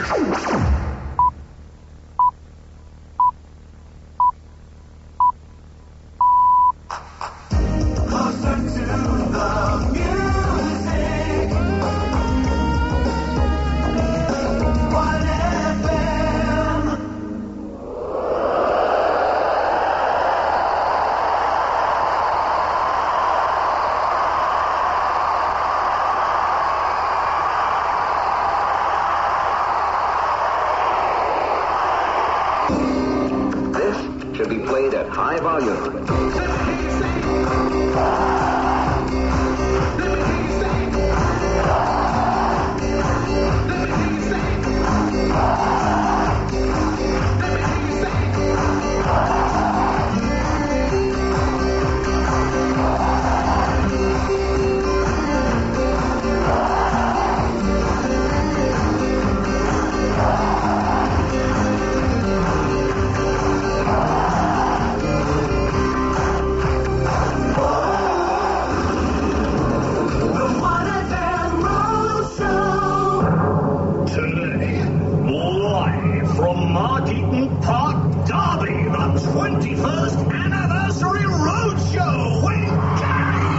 Should be played at high volume. From Mark Eaton Park, Derby, the 21st Anniversary Roadshow with Gary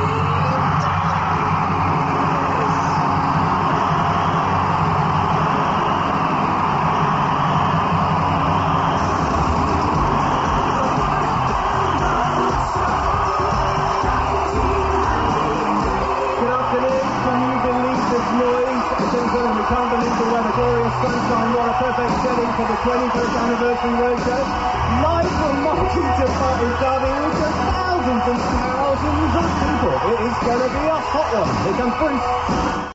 Good afternoon. Can you believe this noise? We can't believe the weather. Glorious sunshine. What a perfect setting for the 21st Anniversary Roadshow. Live from Mark Eaton Park in Derby with just thousands and thousands of people. It is going to be a hot one. Here comes Bruce.